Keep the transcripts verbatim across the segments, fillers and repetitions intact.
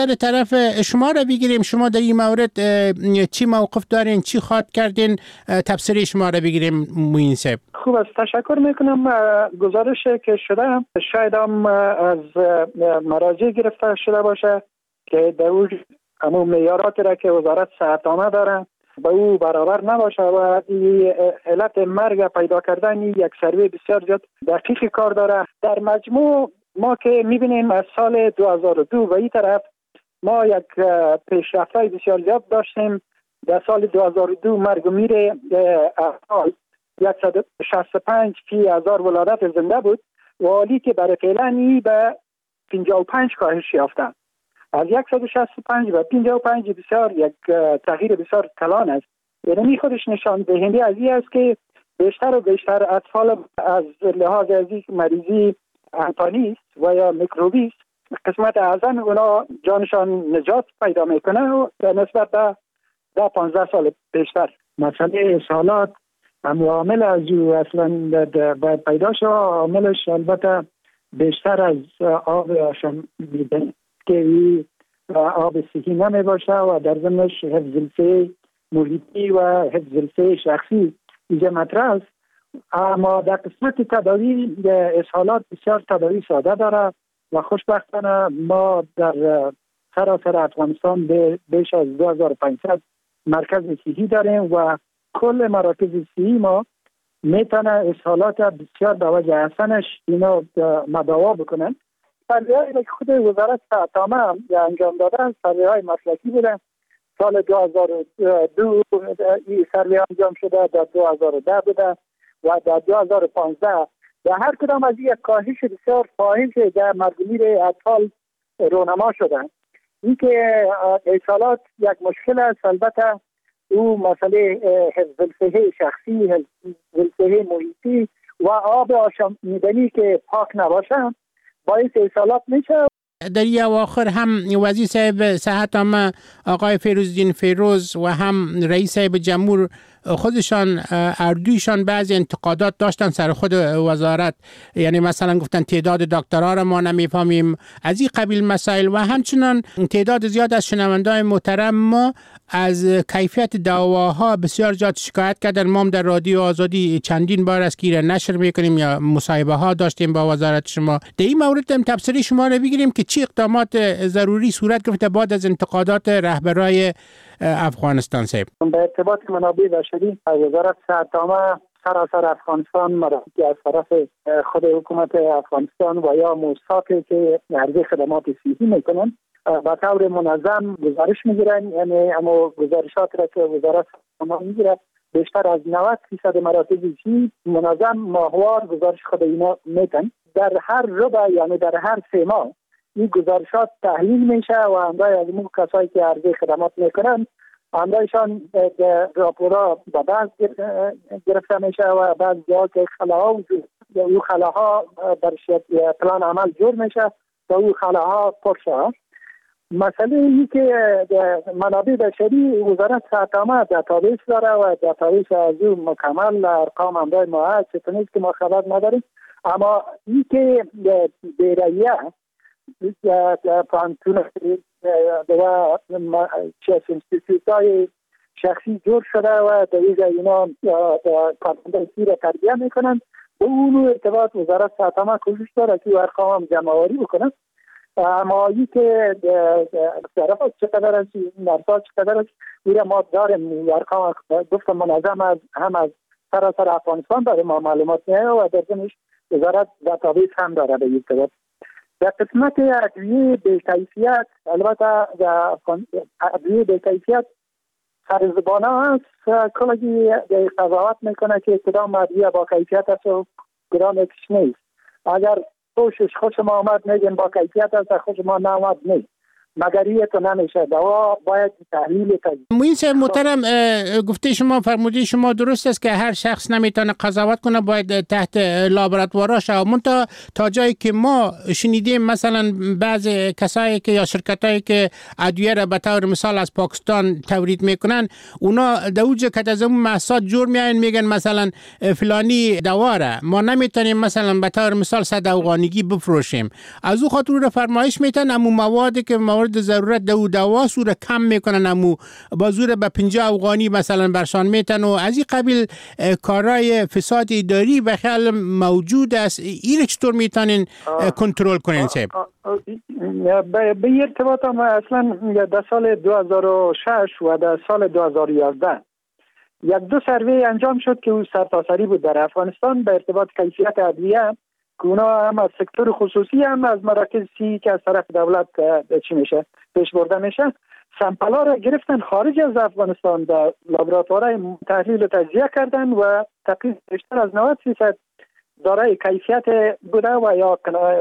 در طرف شما را بگیریم، شما در این مورد چی موقف دارین، چی خواد کردین؟ تفسیر شما را بگیریم موین صاحب. خوب است، تشکر میکنم. گزارش که شده شاید هم از مراجع گرفته شده باشه که در اون همون معیاراتی را که وزارت صحت عامه داره به او برابر نباشه و علت مرگ پیدا کردن یک سروی بسیار زیاد دقیق کار داره. در مجموع ما که میبینیم از سال دو هزار و دو و این طرف ما یک پیشرفت‌های بسیار زیاد داشتیم. در سال دو هزار و دو مرگ و میر افراد صد و شصت و پنج فی هزار ولادت زنده بود و حالی که برای فعلا به پنجاه و پنج کاهش یافتند. از صد و شصت و پنج و پنجاه و پنج بسیار یک تغییر بسیار کلان است. یعنی خودش نشان دهنده از این است که بیشتر و بیشتر اطفال از لحاظ از مریضی انتانی و یا میکروبی قسمت اعظم اونا جانشان نجات پیدا میکنه و نسبت به ده پانزده سال بیشتر. مسئله اسهالات هم عامل از او اصلا باید پیدا شد. عاملش البته بیشتر از آب آشامیدنی که آب صحی نمی باشه و در ضمنش حفظ الصحه محیطی و حفظ الصحه شخصی اینجا مطرح است. اما در قسمت تداوی اسهالات بسیار تداوی ساده داره و خوشبختانه ما در سراسر افغانستان بیش از دو هزار و پانصد مرکز صحی داریم و کل مراکز صحی ما میتونه اسهالات بسیار به وجه حسنش اینا مداوا بکنن. سروی‌هایی که خود وزارت صحت عامه انجام دادن سروی‌های مسلکی بودن. سال دو هزار و دو این سروی انجام شده، در دو هزار و ده بوده و در دو هزار و پانزده در هر کدام از یک کاهش بسیار فاحش در مرگ و میر اطفال رونما شدن. این که اسهالات یک مشکل است، البته او مسئله حفظ الصحه شخصی، حفظ الصحه محیطی و آب آشامیدنی که پاک نباشه باعث اسهالات میشه. در این اواخر هم وزیر صاحب صحت عامه آقای فیروزالدین فیروز و هم رئیس صاحب جمهور خودشان اردویشان بعضی انتقادات داشتن سر خود وزارت، یعنی مثلا گفتن تعداد دکترها را ما نمیفهمیم، از این قبیل مسائل و همچنان تعداد زیاد از شنونده‌های محترم ما از کیفیت دواها بسیار زیاد شکایت کردن. ما هم در رادیو آزادی چندین بار از که نشر میکنیم یا مصاحبه ها داشتیم با وزارت شما. در این مورد هم تفسیر شما را بگیریم که چی اقدامات ضروری صورت گرفته بعد از انتقادات رهبرای افغانستان صاحب. به ارتباط منابع بشری وزارت صحت عامه سراسر افغانستان مرافقی از طرف خود حکومت افغانستان و یا موسساتی که عرضه خدمات صحی میکنن به طور منظم گزارش میگیرن. یعنی اما گزارشات را که وزارت صحت عامه میگیره بیشتر از نود درصد مراکز صحی منظم ماهوار گزارش خود اینا میدن. در هر ربع یعنی در هر سه ماه این گزارشات تحلیل میشه و همراه از اون کسایی که عرضه خدمات میکنن همراهشان راپورا به بعض گرفته میشه و بعض جاها که خلاها وجود او خلاها در پلان عمل جور میشه و او خلاها پر شد. مسئله اینی که منابع بشری وزارت صحت عامه دیتابیس داره و دیتابیس از او مکمل ارقام همراه ما هست که ما خبر نداریم. اما این که بیرایه پانتون و چیز انستیتوتای شخصی جور شده و در اینجا اینا کارمندان را تربیه میکنن. به اون ارتباط وزارت صحت عامه کوشش داره که ارقام جمع آوری بکنن. اما این که صرفات چقدر است، نرسات چقدر است، میره ما داریم ارقام گفتم منظم از هم از سراسر افغانستان داره ما معلومات میاره و در ضمنش وزارت دیتابیس هم داره به ارتباط. در قسمت ادویه بی‌کیفیت البته ادویه بی‌کیفیت سرزبانه هست، کلی قضاوت میکنه که کدام ادویه با کیفیت است و کدام یکیش نیست. اگر خوشش خوش ما آمد میگن با کیفیت است، خوش ما نامد نیست، مگر این تو نمیشه. دوا باید تحلیل کنید. موین صاحب محترم گفته شما فرمودی شما درست است که هر شخص نمیتونه قضاوت کنه، باید تحت لابراتوارا شه. منتها تا جایی که ما شنیدیم مثلا بعض کسایی که یا شرکتایی که ادویه را به طور مثال از پاکستان تولید میکنن اونا دوجه که از اون محصولات جور میاین میگن مثلا فلانی دوا را ما نمیتونیم مثلا به طور مثال صد افغانیگی بفروشیم. از او خاطر رو فرمایش میتن اما موادی که مورد مورد ضرورت دو دوا سور کم میکنن امو با زور به پنجاه افغانی مثلا برشان میتن و از این قبیل کارهای فساد اداری به خیال موجود است. این چطور میتونین کنترل کنین صاحب؟ به ارتباط ما اصلا در سال دو هزار و شش و در سال دو هزار و یازده یک دو سروی انجام شد که او سرتاسری بود در افغانستان به ارتباط کیفیت ادویه که اونا هم از سکتور خصوصی هم از مراکز سی که از طرف دولت چی میشه پیش برده میشه سمپلا را گرفتن خارج از افغانستان در لابراتوارهای تحلیل و تجزیه کردن و تقریبا بیشتر از نود درصد دارای کیفیت بوده و یا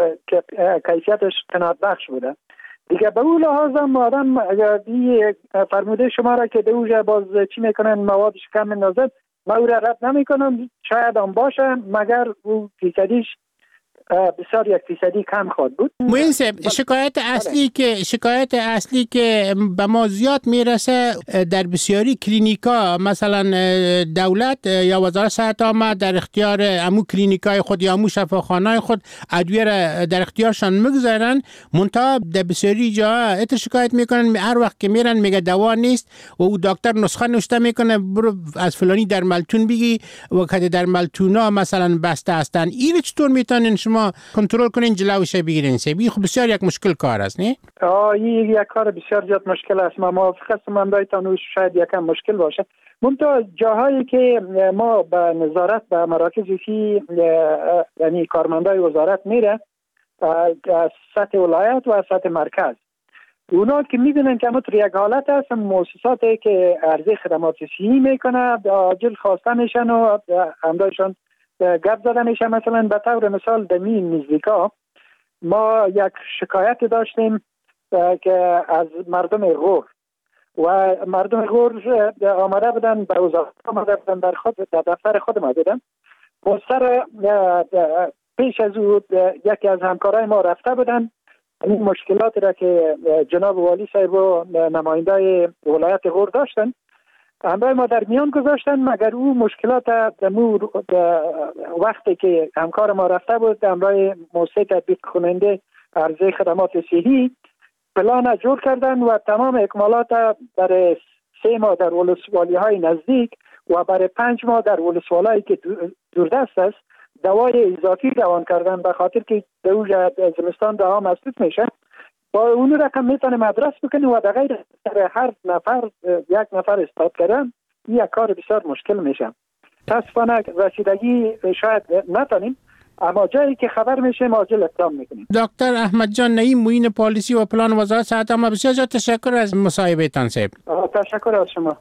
کیفیتش قناعت بخش بوده. دیگه به اون لحاظ هم آدم اگر فرموده شما را که دوجه باز چی میکنن موادش کم میندازد ما او را رد نمی کنم شاید هم باشه مگر او فیصدیش بسیار یک فیصدی کم خواهد بود. موین صاحب شکایت اصلی که شکایت اصلی که به ما زیاد میرسه در بسیاری کلینیکا مثلا دولت یا وزارت صحت عامه در اختیار امو کلینیکای خود یا امو شفاخانه‌های خود ادویه را در اختیارشان میگذارن منتها در بسیاری جاها ات شکایت میکنن هر وقت که میرن میگه دوا نیست و او دکتر نسخه نوشته میکنه برو از فلانی در ملتون بگی و که در ملتونا مثلا بسته هستن. این چطور میتونین شما کنترل کنین جلوش بگیرین؟ سبی خب بسیار یک مشکل کار است نه؟ آه این یک کار بسیار زیاد مشکل است. ما موافق هستم من دایتان شاید یکم مشکل باشه. منتها جاهایی که ما به نظارت به مراکز فی یعنی کارمندای وزارت میره از سطح ولایت و از سطح مرکز اونا که میبینن که همون یک حالت هست مؤسساتی که عرضه خدمات صحی میکنه عاجل خواسته میشن و همدایشان گپ زده میشه. مثلا به طور مثال در مین نزدیکا ما یک شکایت داشتیم که از مردم غور و مردم غور آمده بودن به وزارت آمده بودن در خود در دفتر خود ما بودن مستر پیش از او یکی از همکارای ما رفته بودن این مشکلات را که جناب والی صاحب و نماینده ولایت غور داشتن همراه ما در میان گذاشتن مگر او مشکلات دمور وقتی که همکار ما رفته بود همراه موسسه تطبیق کننده عرضه خدمات صحی پلان جور کردن و تمام اکمالات در سه ماه در ولسوالی های نزدیک و برای پنج ماه در ولسوالی که دوردست است دوای اضافی روان کردن به خاطر که دوجه زمستان دوا مسدود میشه با اون رقم میتونه مدرس بکنه و در غیر هر نفر یک نفر استاد کردن یک کار بسیار مشکل میشه. تصفانه رسیدگی شاید نتونیم اما جایی که خبر میشه ماجل اقدام میکنیم. دکتر احمد جان نعیم معین پالیسی و پلان وزارت صحت عامه بسیار زیاد تشکر از مصاحبه تان صاحب. تشکر از شما.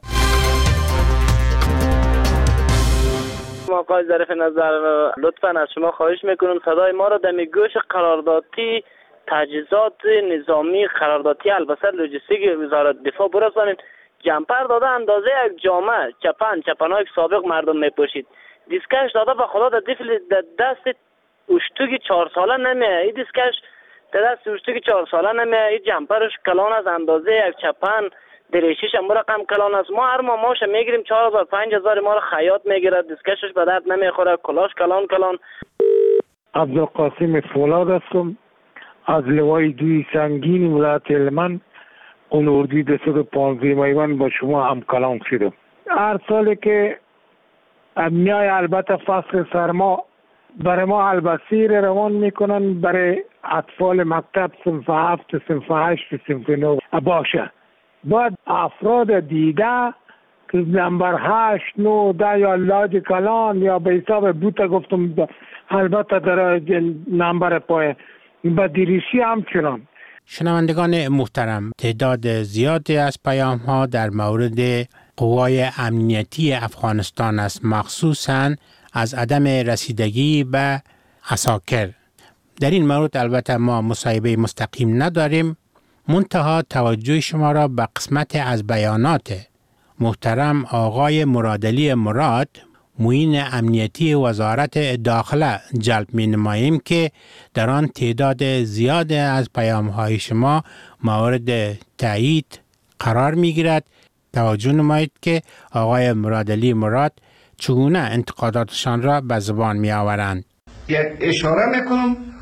آقای ظریف نظر لطفاً از شما خواهش میکنم صدای ما را در گوش قراردادی تجهیزات نظامی قراردادی البته لوجستیک وزارت دفاع برسانید. جمپر داده اندازه یک جامعه چپن چپنهای سابق مردم میپوشید. دیسکش داده به خدا در دست اشتوگی چهار ساله نمیه. این دیسکش در دست اشتوگی چهار ساله نمیه. این جمپرش کلان از اندازه یک چپن دریشیش هم رقم کلان است. ما هر ماه ماشه میگیریم چهار هزار پنج هزار ما رو خیاط میگیره دیسکشش به درد نمیخوره کلاش کلان کلان. عبدالقاسم فولاد هستم از لوای دوی سنگین ولایت هلمند اون اردوی دویست و پانزده میوان با شما هم کلام شدم. هر سالی که میای البته فصل سرما برای ما البسیر روان میکنن برای اطفال مکتب صنف هفت صنف هشت صنف نو باشه. باید افراد دیگه که نمبر هشت نو ده یا لاج کلان یا به حساب بوتا گفتم البته در نمبر پای با دیریشی همچنان. شنوندگان محترم تعداد زیادی از پیام ها در مورد قوای امنیتی افغانستان است مخصوصاً از عدم رسیدگی به عساکر. در این مورد البته ما مصاحبه مستقیم نداریم منتها توجه شما را به قسمت از بیانات محترم آقای مرادعلی مراد معین امنیتی وزارت داخله جلب می نماییم که در آن تعداد زیاد از پیام های شما مورد تایید قرار می گیرد. توجه نمایید که آقای مرادعلی مراد چگونه انتقاداتشان را به زبان می آورند. یک اشاره میکنم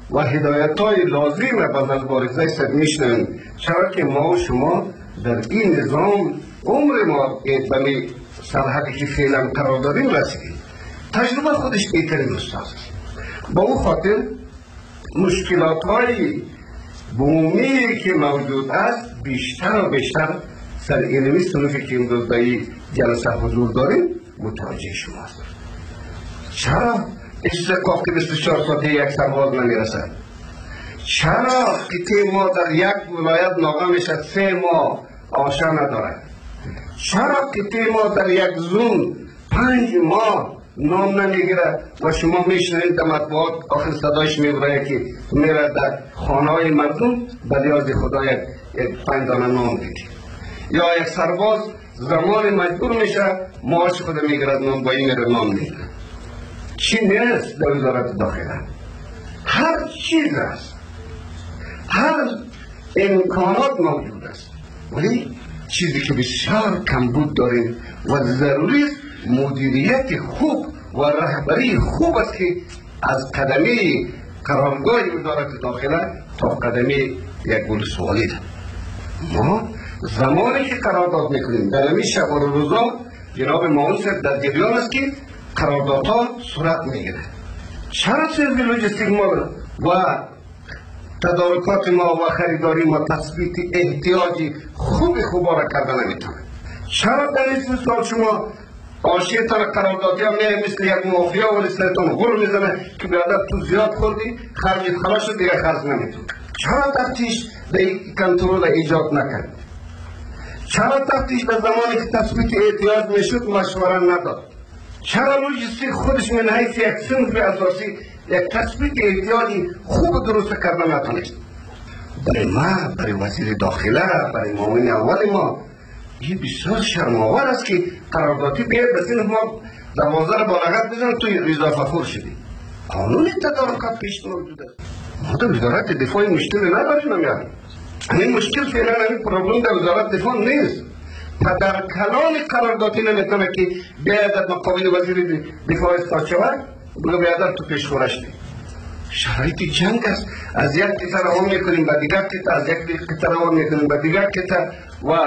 و هدایت های لازم را از مبارزه سر میشنویم. چرا که ما و شما در این نظام عمر ما به سرحدی که فعلا قرار داریم رسیدیم. تجربه خودش بهترین استاد است. با اون خاطر مشکلات های بومی که موجود است بیشتر و بیشتر سر اینمی صنفی که امروز در جلسه حضور داریم متوجه شماست. چرا استحقاق که بیست و چهار ساعته یک سرباز نمیرسد؟ چرا که ما در یک ولایت ناقه میشد سه ماه آشا ندارد؟ چرا که ما در یک زون پنج ماه نام نمیگیره و شما میشنید در مطبوعات آخر صدایش میبره که میره در خانه های مردم به نیاز خدا یک پنج دانه نام بگیر، یا یک سرباز زمان مجبور میشه معاش خود میگیرد نام با این میره نام میگیره. چی نیست در وزارت داخله؟ هر چیز است، هر امکانات موجود است، ولی چیزی که بسیار کمبود داریم و ضروری است مدیریت خوب و رهبری خوب است که از قدمی قرارگاه وزارت داخله تا قدمی یک ولسوالی ده. ما زمانی که قرارداد میکنیم در همین شب و روزا جناب معاون صاحب در جریان است که قراردادها صورت میگیره. چرا سرویس لوجستیک ما و تدارکات ما و خریداری ما تثبیت احتیاجی خوب خوبا را کرده نمیتونه؟ چرا در این سال شما آشیتان قراردادی هم نه مثل یک مافیا و لسلتان غر میزنه که بیادر تو زیاد خوردی خرجت خلاص شد دیگه خرج نمیتون؟ چرا تفتیش در کنترول ایجاد نکرد؟ چرا تفتیش به زمانی که تثبیت احتیاج میشد مشوره نداد؟ چرا لوجستیک خودش من حیث یک صنف اساسی یک تثبیت احتیاجی خوب درست کردن نتونست؟ برای ما، برای وزیر داخله، برای معاون اول ما این بسیار شرم‌آور است که قراردادی بیاید به صنف ما دوازده را با لغت بزن توی رضا فخور شدی. قانون تدارکات پیش موجود است. ما در وزارت دفاع مشکل نداریم نمیاد. این مشکل فعلا این پروبلم در وزارت دفاع نیست. پدر کلان قراردادی نمیتونه که بیاید در مقابل وزیر دفاع استاد شود بگو بیادر تو پیش خورشتی. شرایط جنگ است. از یک کتر روان میکنیم به دیگر کتر، از یک کتر روان میکنیم به دیگر کتر و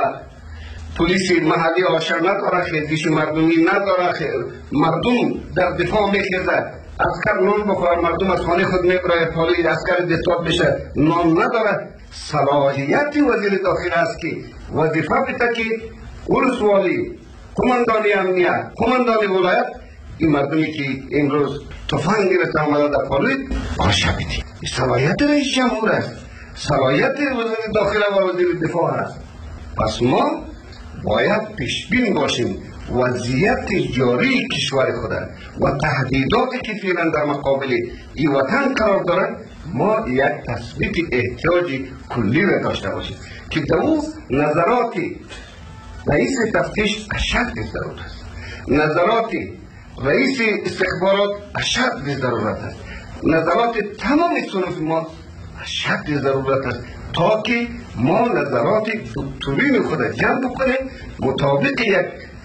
پلیس محلی آشر نداره، خیزش مردمی نداره، مردم در دفاع میخیزه، اسکر نون بخواه مردم از خانه خود میبره، پالی اسکر دستات بشه نام نداره. صلاحیت وزیر داخله است که وظیفه بده که ولسوالی، قماندانی امنیت، قماندانی ولایت این مردمی که امروز تفنگ گرفته آمده در پالی آشا بدی. صلاحیت رئیس جمهور است، صلاحیت وزیر داخله و وزیر دفاع است. پس ما باید پیشبین باشیم وضعیت جاری کشور خود و تهدیداتی که فعلا در مقابل این وطن قرار دارد ما یک تثبیت احتیاجی کلی را داشته باشیم که در او نظرات رئیس تفتیش اشد ضرورت است، نظرات رئیس استخبارات اشد ضرورت است، نظرات تمام صنف ما اشد ضرورت است تا که ما نظرات دکترین خود جمع بکنیم مطابق یک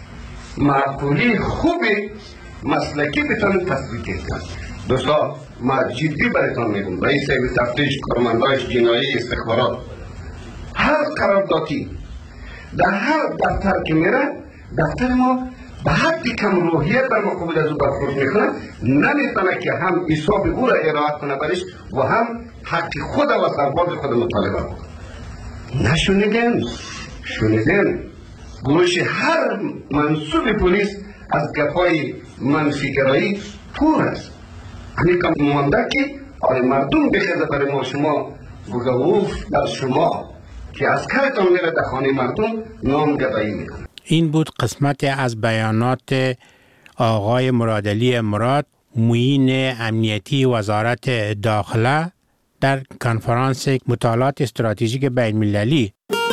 معقولی خوب مسلکی بتانیم تثبیت کنیم. دوستان ما جدی براتون میگم، رئیس تفتیش، کارمندانش جنایی استخبارات، هر قراردادی در هر دفتر که میره دفتر ما به حدی کم روحیت در مقابل از او برخورد میکنه، نمیتونه که هم حساب او را ارائه کنه برش و هم حق خود و سرباز خود مطالبه کنه. نشونیدن شونیدن گوش هر منصوب پلیس از گپای منفیگرایی پور است. همین کم مانده که آره مردم بخیزه برای ما شما بگوف در شما که از کارتان میره در خانه مردم نام گدایی میکنه. این بود قسمت از بیانات آقای مرادعلی مراد، معین امنیتی وزارت داخله در کنفرانس مطالعات استراتژیک بین المللی.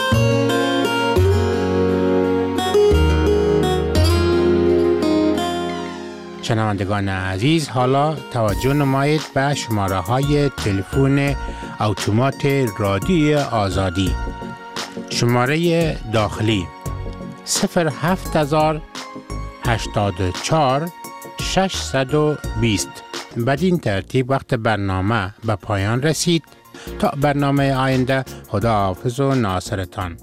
شنوندگان عزیز، حالا توجه نمایید به شماره های تلفن اتومات رادیو آزادی. شماره داخلی صفر هفت هزار هشتاد و چهار ششصد و بیست بدین ترتیب وقت برنامه به پایان رسید. تا برنامه آینده، خدا حافظ و ناصرتان.